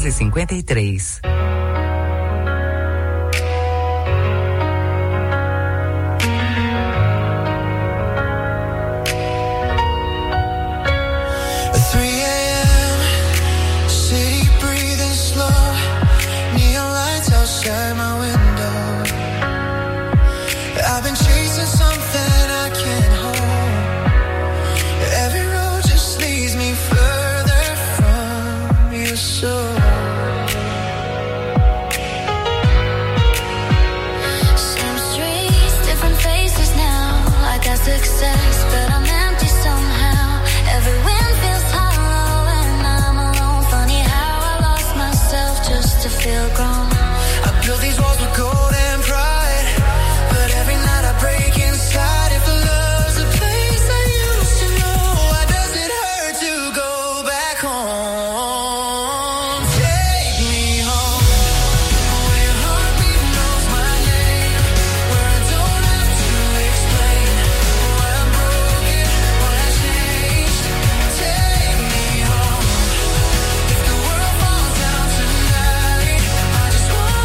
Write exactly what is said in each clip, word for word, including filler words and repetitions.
doze e cinquenta e três. Outside my window, I've been chasing something I can't hold. Every road just leads me further from your soul. Same streets, different faces now. I got success, but I'm empty somehow. Every wind feels hollow when I'm alone. Funny how I lost myself just to feel grown. Build these walls with gold and pride, but every night I break inside. If love's a place I used to know, why does it hurt to go back home? Take me home, where your heartbeat knows my name, where I don't have to explain why I'm broken, what has changed. Take me home, if the world falls down tonight, I just wanna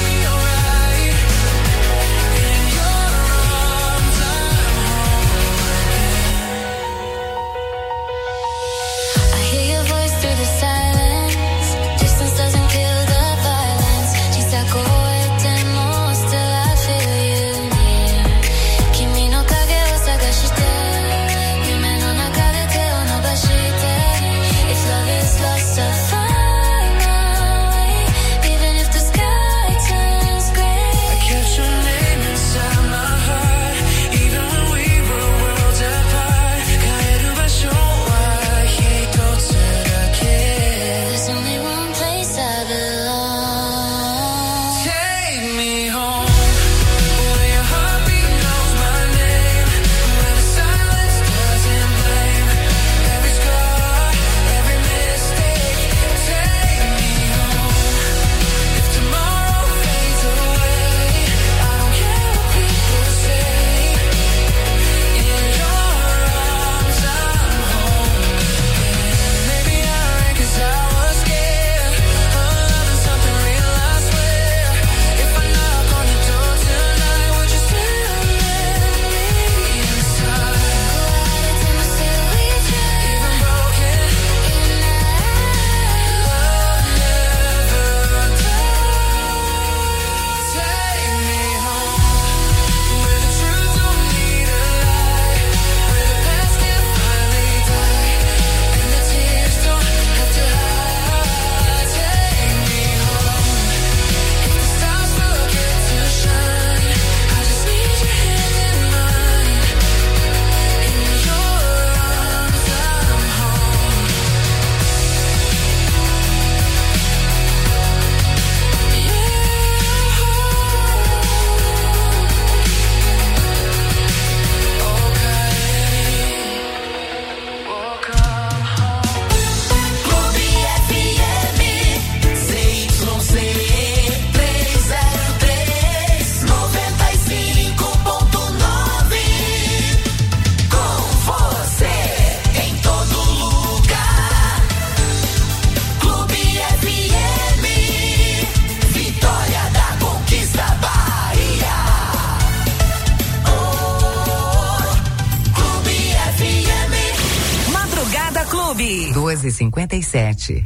doze e cinquenta e sete.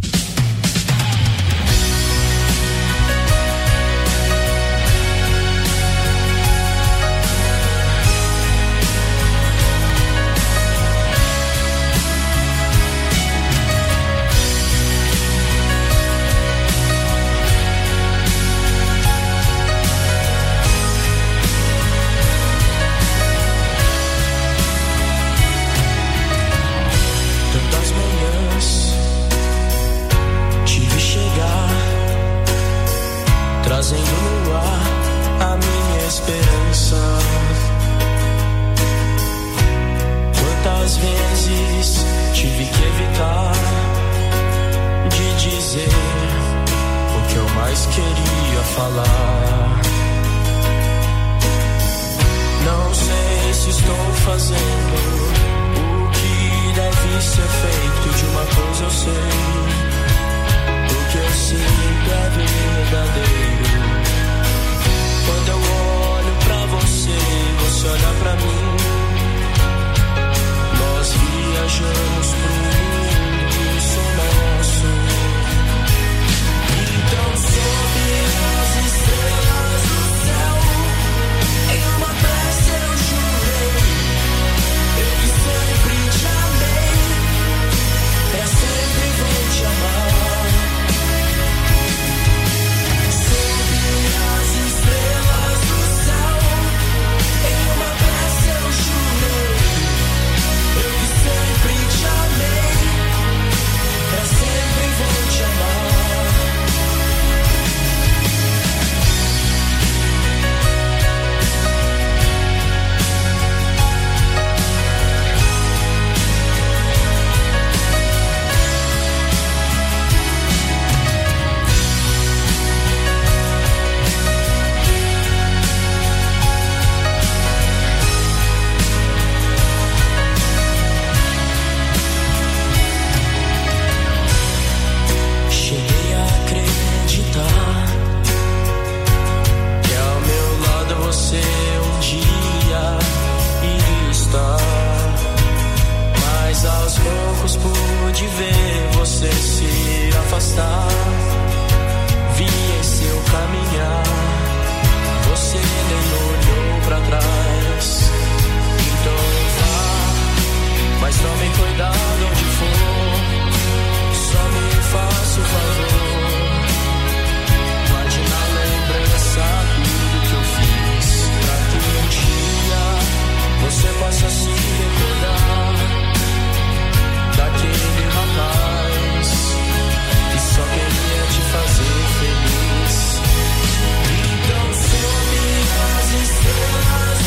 Trazendo no ar a minha esperança. Quantas vezes tive que evitar de dizer o que eu mais queria falar. Não sei se estou fazendo o que deve ser feito. De uma coisa eu sei, o que eu sinto é verdadeiro. Quando eu olho pra você, você olha pra mim. Nós viajamos pro mundo, sou nosso. Então sob as estrelas do céu, em uma prece eu jurei, eu que sempre te amei, pra sempre vou te amar. Sob as estrelas do céu, em uma prece eu jurei, eu que sempre te amei, pra sempre vou te amar. Cheguei a acreditar que ao meu lado você um dia iria estar, mas aos poucos pude ver você se afastar. Vi em seu caminhar, você nem olhou pra trás. Então vá, mas tome cuidado onde for. Só me faça o favor, guarde na lembrança tudo que eu fiz, pra que um dia você possa se recordar daquele rapaz que só queria te fazer feliz. Então sob as estrelas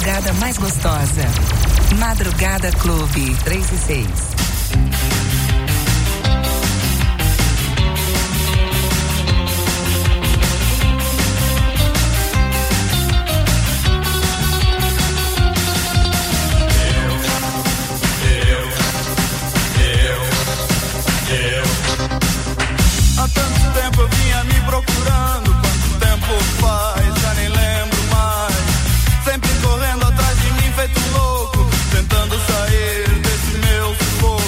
madrugada mais gostosa. Madrugada Clube três e seis. Há tanto tempo eu vinha me procurando. Quanto tempo faz, já nem lembro mais. Sempre correndo atrás de mim feito louco, tentando sair desse meu sufoco.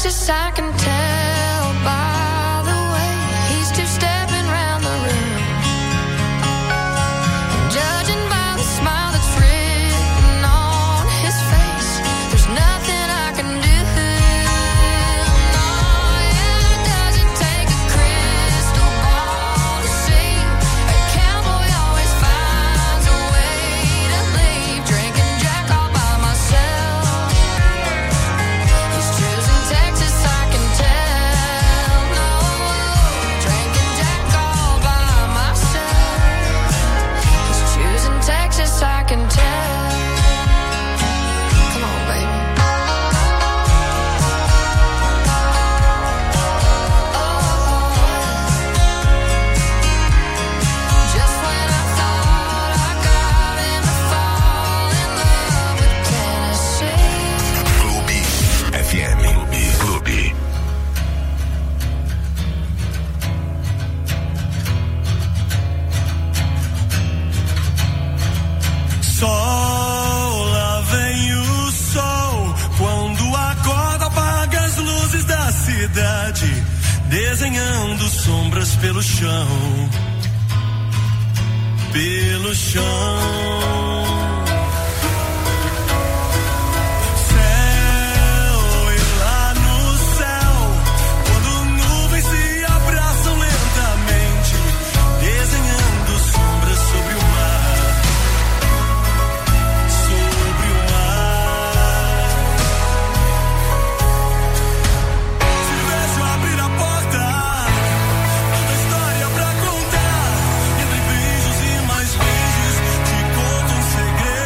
Texas, I can tell by the way he's two-stepping round the room. And judging by the smile that's written on his face, there's nothing I can do. No, yeah, it doesn't take a crystal ball to see. A cowboy always finds a way to leave. Drinking Jack all by myself. He's choosing Texas, I can tell. No, drinking Jack all by myself. He's choosing Texas, I can tell. Come on, baby. Just when I thought I got him to fall in love with Tennessee. Clube F M. Clube. Sol, lá vem o sol. Quando acorda, apaga as luzes da cidade, desenhando sombras pelo chão. Pelo chão. Céu, e lá no céu, quando nuvens se abraçam lentamente, desenhando sombras sobre o mar. Sobre o mar. Se vejo abrir a porta, toda história pra contar. Entre beijos e mais beijos, te conto um segredo.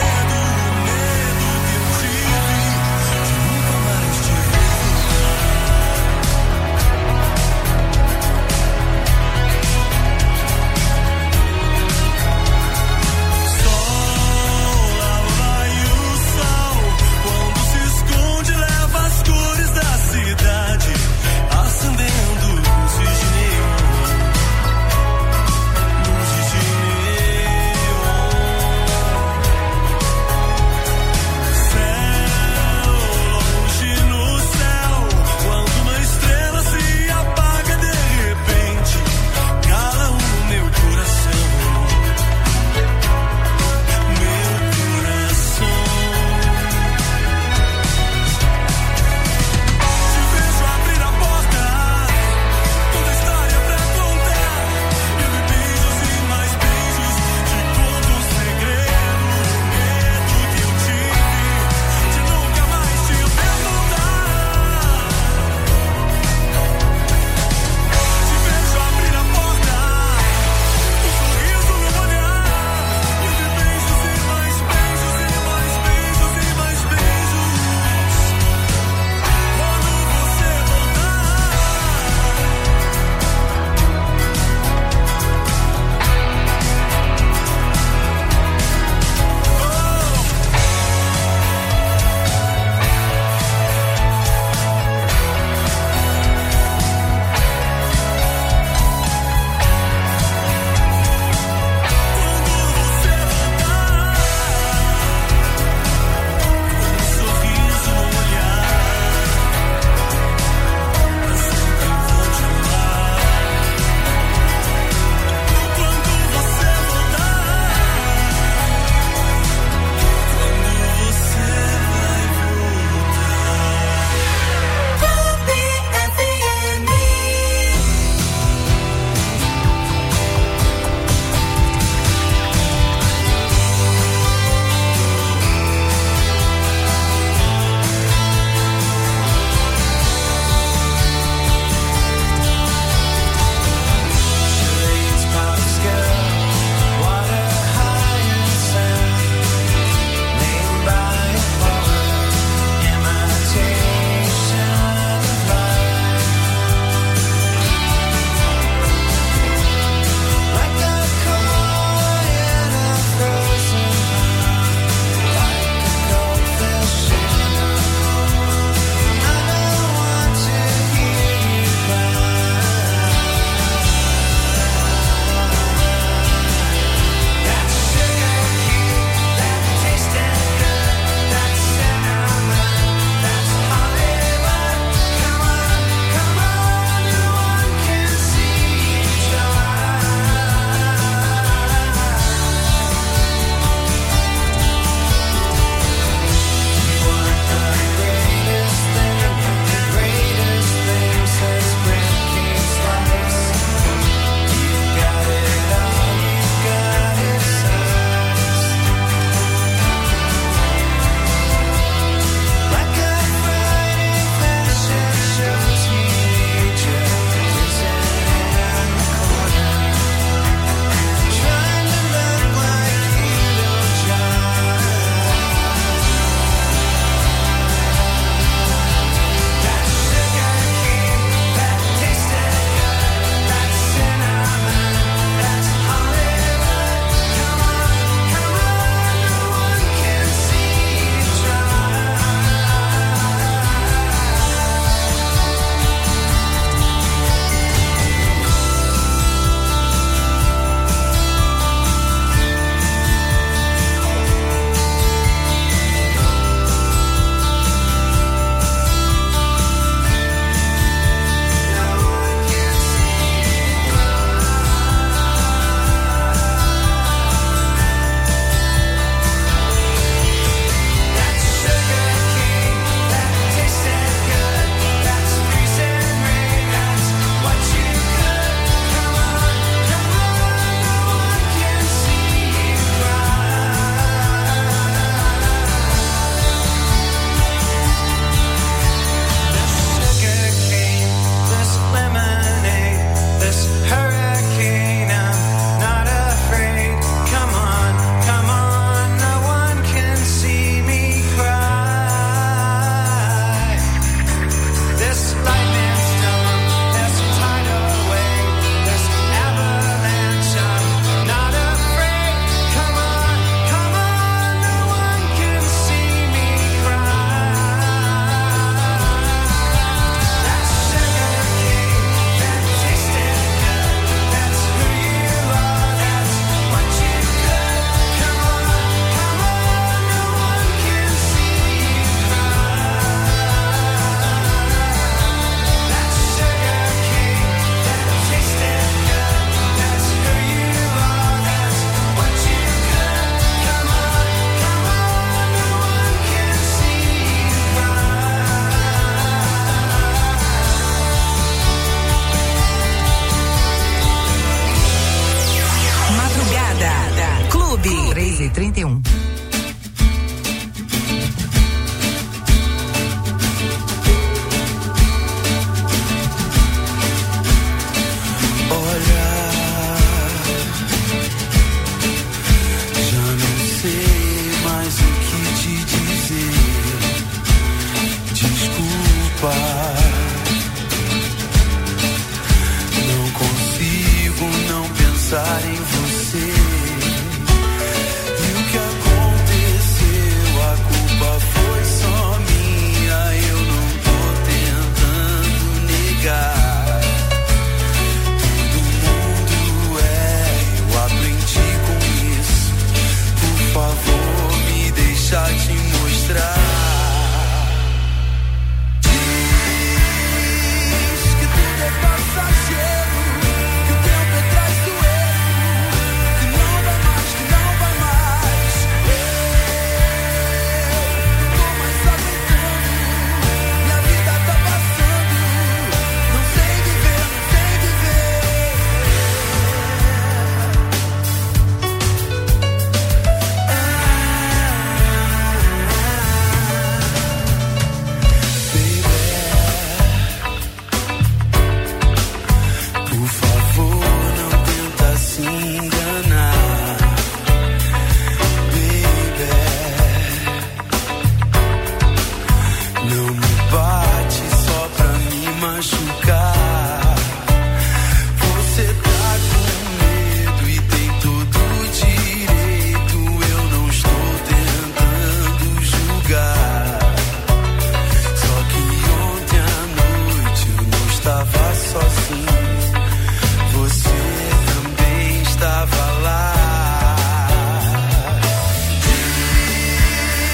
machucar. Você tá com medo e tem todo o direito. Eu não estou tentando julgar. Só que ontem à noite eu não estava sozinho. Você também estava lá.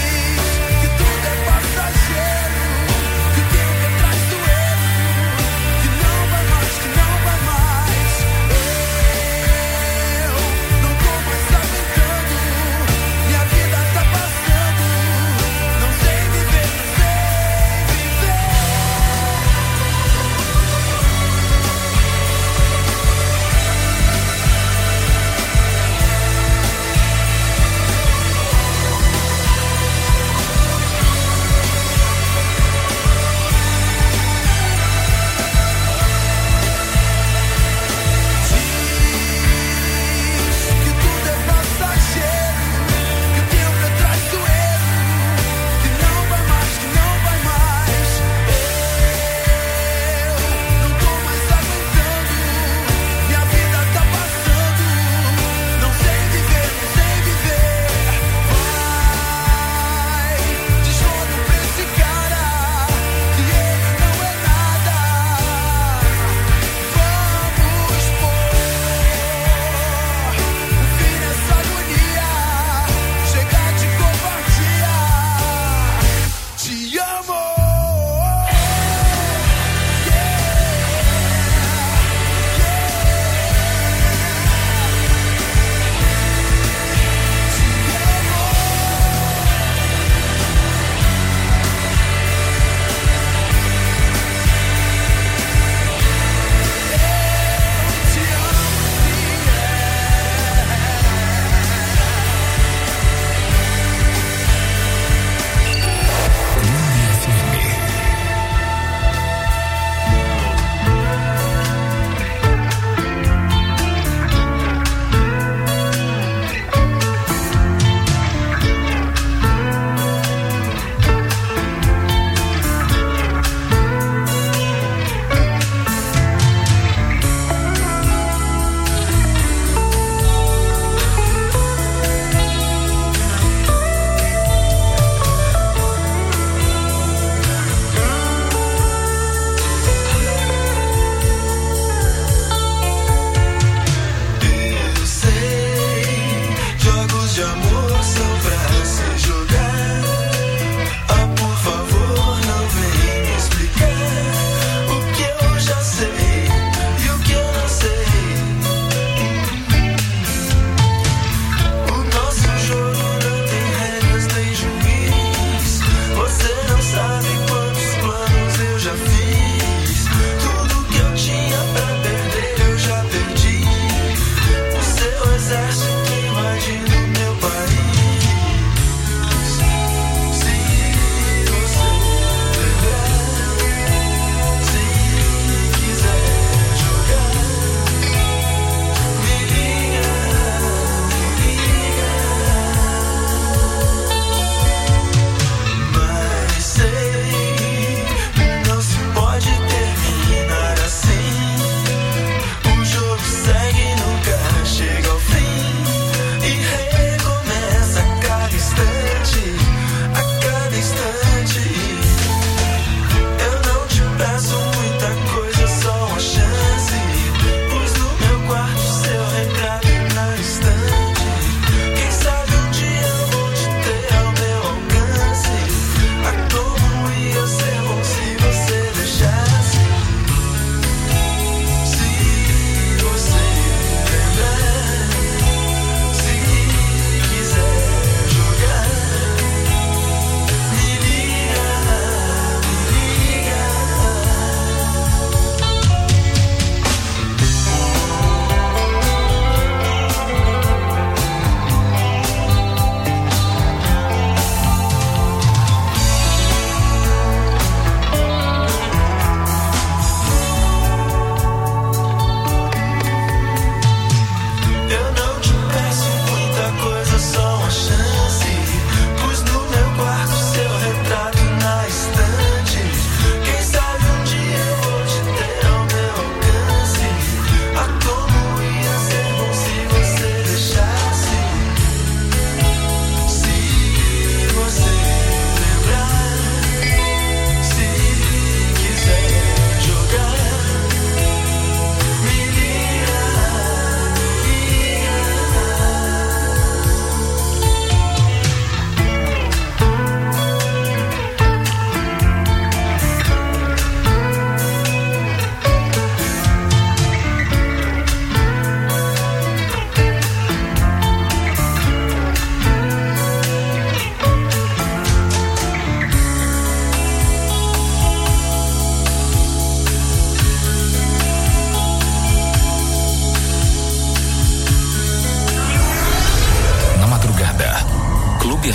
Diz que tudo é passageiro, que o tempo é traiçoeiro.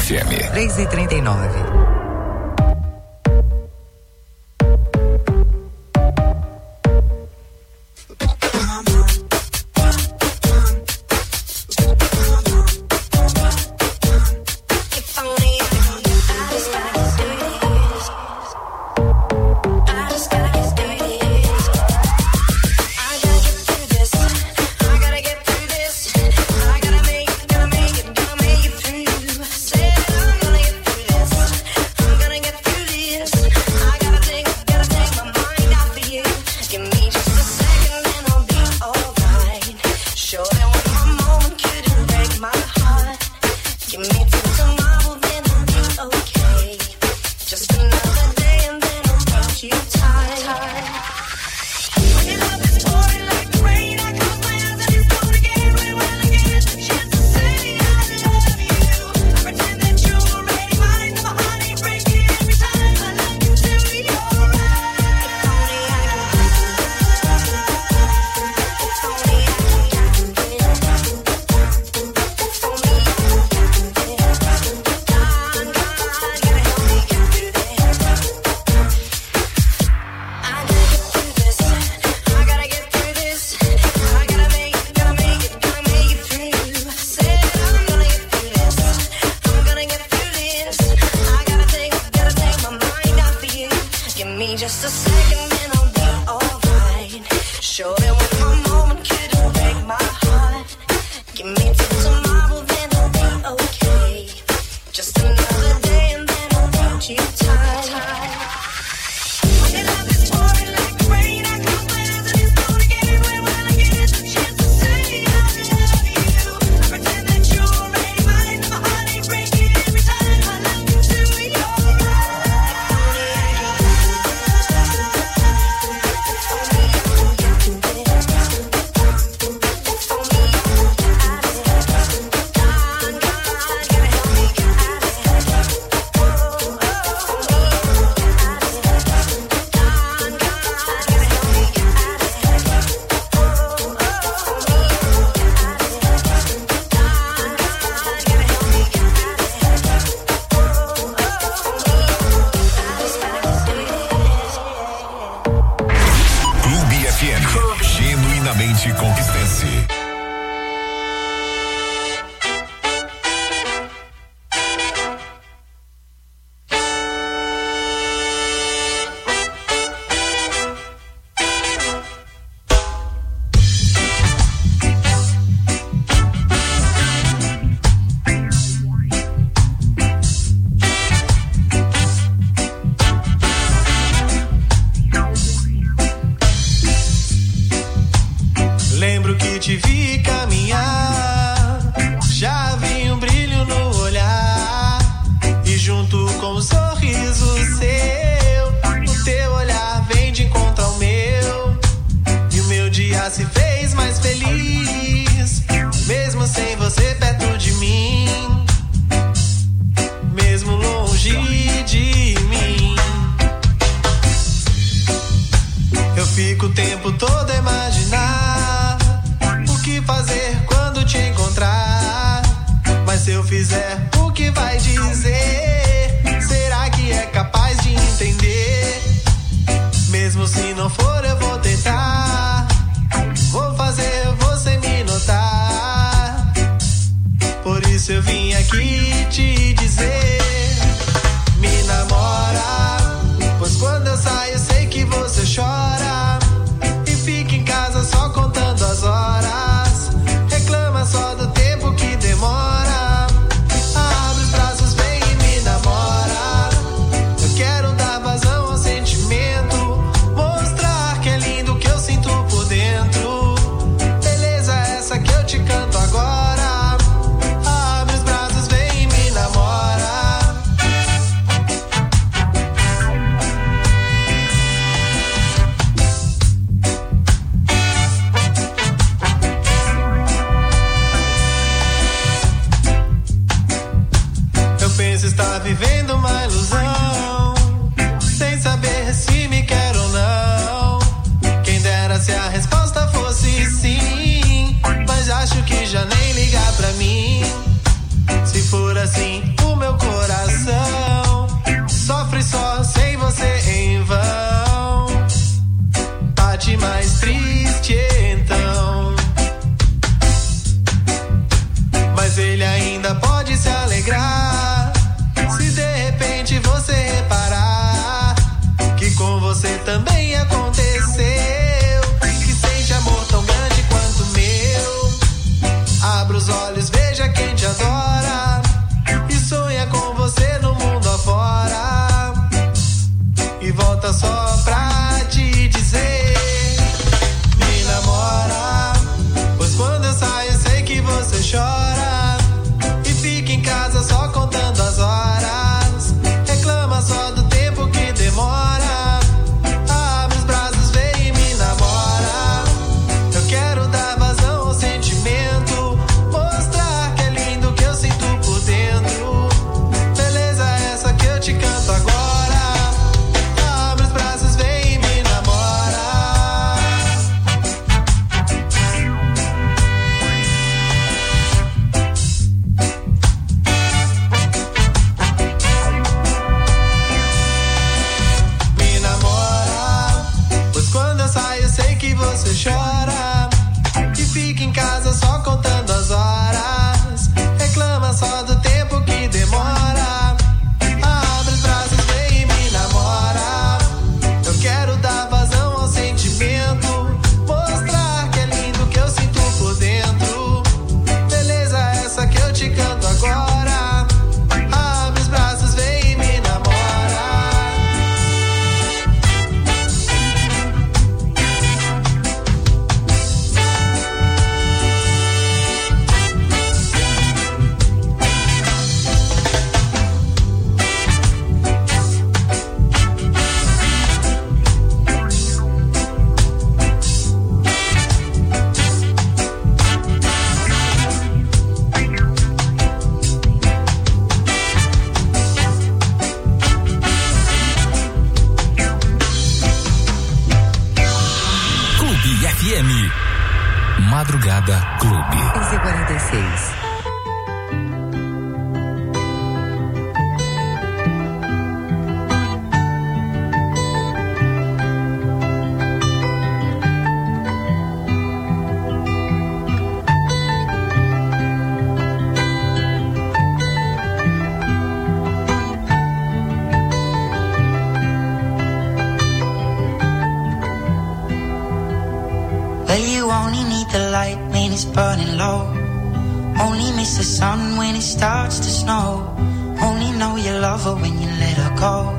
F M. três e trinta e nove. acho que já nem ligar pra mim. Se for assim, o meu parte mais triste então. Mas ele ainda pode se alegrar se de repente você reparar que com você também aconteceu, que sente amor tão grande quanto o meu. Abra os olhos, veja quem te adora e sonha com você no mundo afora. E volta só pra te dizer: me namora, pois quando eu saio eu sei que você chora e fica em casa só contando as horas. Reclama só do tempo que demora. Abre os braços, vem e me namora. Eu quero dar vazão ao sentimento, mostrar que é lindo que eu sinto por dentro. Beleza essa que eu te canto agora. Abre os braços, vem e me namora. Me namora, pois quando eu saio eu sei que você chora e fica em casa só contando as horas. Reclama só do tempo que demora. Abre os braços, vem e me namora. Eu quero dar vazão ao sentimento, mostrar que é lindo que eu sinto por dentro. Beleza essa que eu te canto agora. Abre os braços, vem e me namora. Clube F M. Madrugada Clube. quinze e quarenta e seis. Well, you only need the light when it's burning low. Only miss the sun when it starts to snow. Only know you love her when you let her go.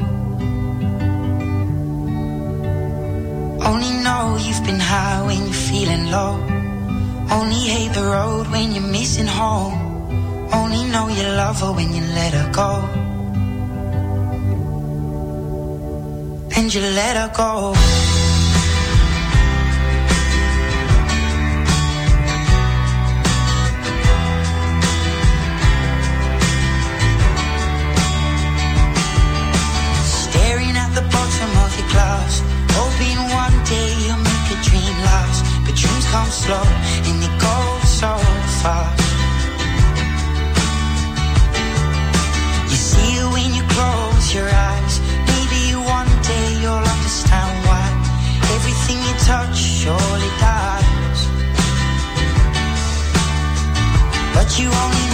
Only know you've been high when you're feeling low. Only hate the road when you're missing home. Only know you love her when you let her go. And you let her go. Glass, hoping one day you'll make a dream last. But dreams come slow and they go so fast. You see it when you close your eyes. Maybe one day you'll understand why everything you touch surely dies. But you only